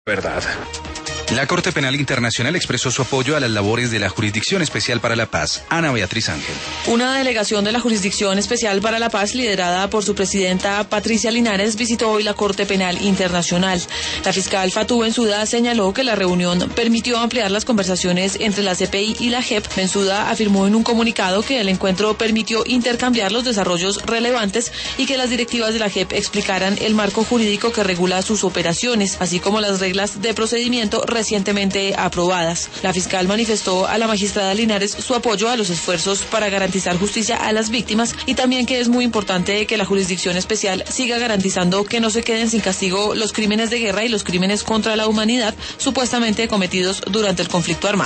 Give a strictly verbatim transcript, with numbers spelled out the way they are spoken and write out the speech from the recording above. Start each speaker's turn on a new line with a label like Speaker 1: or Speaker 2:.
Speaker 1: verdad.
Speaker 2: La Corte Penal Internacional expresó su apoyo a las labores de la Jurisdicción Especial para la Paz. Ana Beatriz Ángel.
Speaker 3: Una delegación de la Jurisdicción Especial para la Paz, liderada por su presidenta Patricia Linares, visitó hoy la Corte Penal Internacional. La fiscal Fatou Bensouda señaló que la reunión permitió ampliar las conversaciones entre la C P I y la J E P. Bensouda afirmó en un comunicado que el encuentro permitió intercambiar los desarrollos relevantes y que las directivas de la J E P explicaran el marco jurídico que regula sus operaciones, así como las reglas de procedimiento recientemente aprobadas. La fiscal manifestó a la magistrada Linares su apoyo a los esfuerzos para garantizar justicia a las víctimas y también que es muy importante que la Jurisdicción Especial siga garantizando que no se queden sin castigo los crímenes de guerra y los crímenes contra la humanidad supuestamente cometidos durante el conflicto armado.